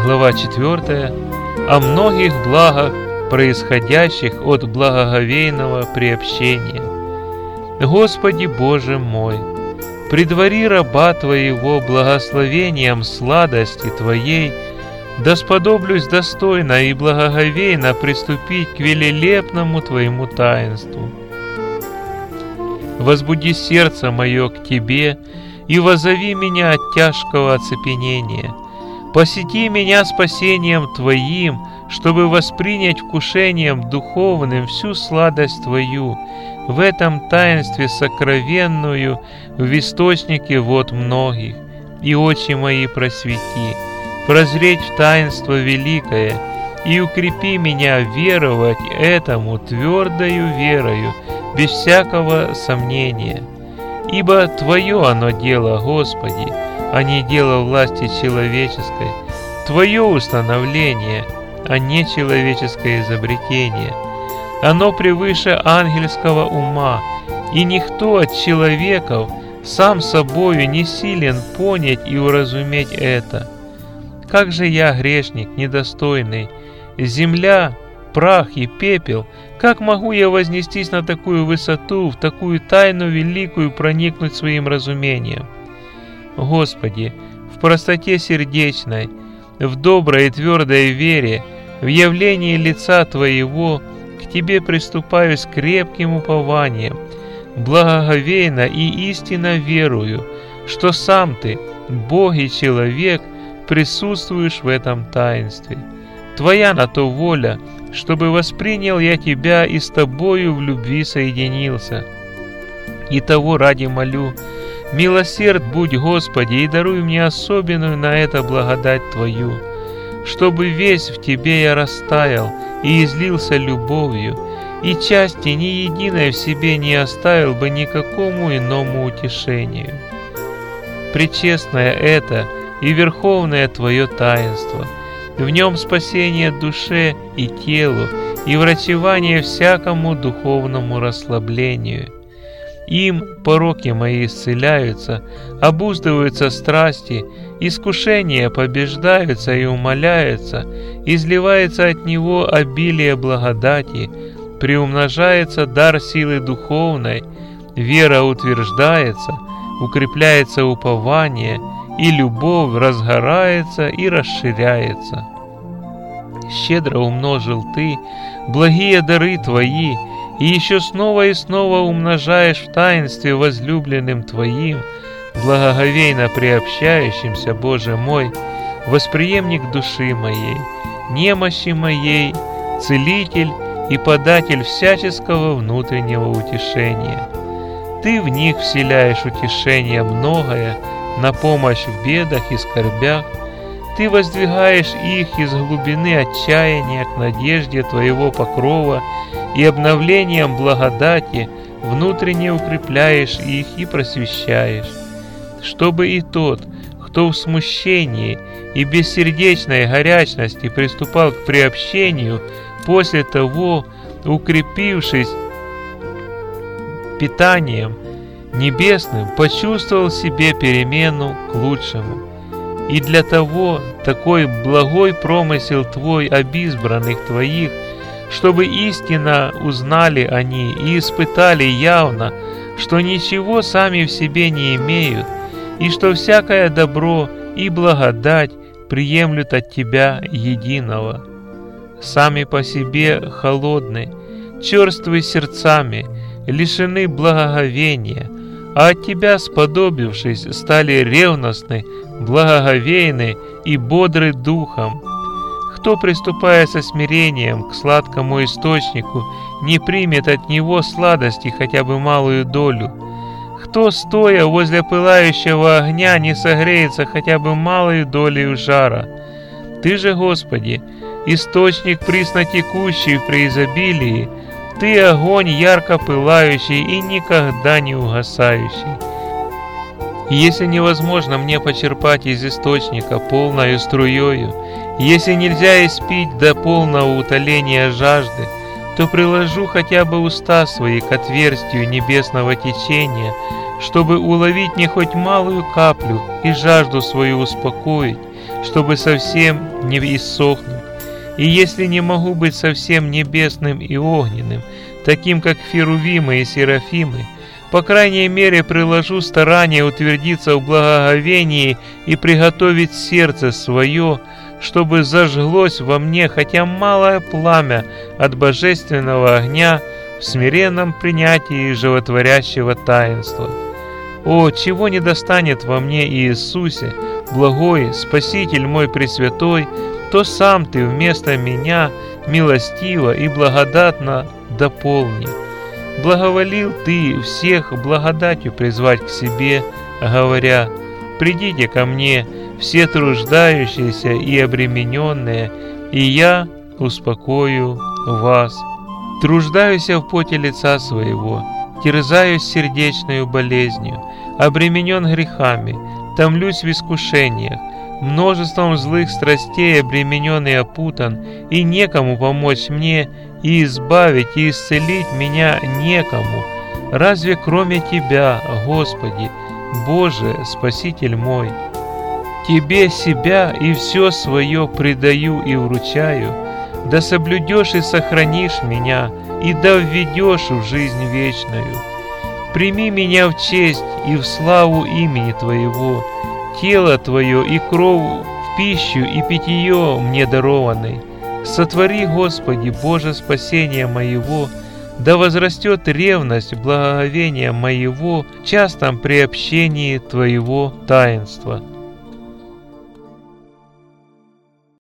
Глава 4. О многих благах, происходящих от благоговейного приобщения. Господи Боже мой, предвари раба Твоего благословением сладости Твоей, да сподоблюсь достойно и благоговейно приступить к велелепному Твоему таинству. Возбуди сердце мое к Тебе и воззови меня от тяжкого оцепенения. Посети меня спасением Твоим, чтобы воспринять вкушением духовным всю сладость Твою, в этом таинстве сокровенную, в источнике вод многих, и очи мои просвети, прозреть в таинство великое, и укрепи меня веровать этому твердою верою, без всякого сомнения. Ибо Твое оно дело, Господи, а не дело власти человеческой, Твое установление, а не человеческое изобретение. Оно превыше ангельского ума, и никто от человеков сам собою не силен понять и уразуметь это. Как же я, грешник, недостойный, земля, прах и пепел, как могу я вознестись на такую высоту, в такую тайну великую проникнуть своим разумением? Господи, в простоте сердечной, в доброй и твердой вере, в явлении лица Твоего, к Тебе приступаю с крепким упованием, благоговейно и истинно верую, что сам Ты, Бог и человек, присутствуешь в этом таинстве. Твоя на то воля, чтобы воспринял я Тебя и с Тобою в любви соединился. И того ради молю, милосерд будь, Господи, и даруй мне особенную на это благодать Твою, чтобы весь в Тебе я растаял и излился любовью, и части ни единой в себе не оставил бы никакому иному утешению. Пречестное это и верховное Твое таинство, в нем спасение душе и телу, и врачевание всякому духовному расслаблению. Им пороки мои исцеляются, обуздываются страсти, искушения побеждаются и умаляются, изливается от него обилие благодати, приумножается дар силы духовной, вера утверждается, укрепляется упование, и любовь разгорается и расширяется. Щедро умножил Ты благие дары Твои, и еще снова и снова умножаешь в таинстве возлюбленным Твоим, благоговейно приобщающимся, Боже мой, восприемник души моей, немощи моей, целитель и податель всяческого внутреннего утешения. Ты в них вселяешь утешение многое, на помощь в бедах и скорбях. Ты воздвигаешь их из глубины отчаяния к надежде Твоего покрова, и обновлением благодати внутренне укрепляешь их и просвещаешь, чтобы и тот, кто в смущении и бессердечной горячности приступал к приобщению, после того, укрепившись питанием небесным, почувствовал в себе перемену к лучшему. И для того такой благой промысел Твой об избранных Твоих, чтобы истинно узнали они и испытали явно, что ничего сами в себе не имеют, и что всякое добро и благодать приемлют от Тебя единого. Сами по себе холодны, черствы сердцами, лишены благоговения, а от Тебя, сподобившись, стали ревностны, благоговейны и бодры духом. Кто, приступая со смирением к сладкому источнику, не примет от него сладости хотя бы малую долю? Кто, стоя возле пылающего огня, не согреется хотя бы малой долей жара? Ты же, Господи, источник присно текущий в преизобилии, Ты огонь ярко пылающий и никогда не угасающий. И если невозможно мне почерпать из источника полною струёю, если нельзя испить до полного утоления жажды, то приложу хотя бы уста свои к отверстию небесного течения, чтобы уловить не хоть малую каплю и жажду свою успокоить, чтобы совсем не иссохнуть. И если не могу быть совсем небесным и огненным, таким как херувимы и серафимы, по крайней мере приложу старание утвердиться в благоговении и приготовить сердце свое, чтобы зажглось во мне хотя малое пламя от божественного огня в смиренном принятии животворящего таинства. О, чего не достанет во мне Иисусе, благой, Спаситель мой пресвятой, то сам Ты вместо меня милостиво и благодатно дополни. Благоволил Ты всех благодатью призвать к себе, говоря: «Придите ко мне, все труждающиеся и обремененные, и я успокою вас». Труждаюсь в поте лица своего, терзаюсь сердечною болезнью, обременен грехами, томлюсь в искушениях, множеством злых страстей обременен и опутан, и некому помочь мне, и избавить, и исцелить меня некому, разве кроме Тебя, Господи, Боже, Спаситель мой. Тебе себя и все свое предаю и вручаю, да соблюдешь и сохранишь меня, и да введешь в жизнь вечную. Прими меня в честь и в славу имени Твоего, тело Твое и кровь в пищу и питье мне дарованной. Сотвори, Господи, Боже, спасение моего, да возрастет ревность благоговения моего в частом приобщении Твоего таинства.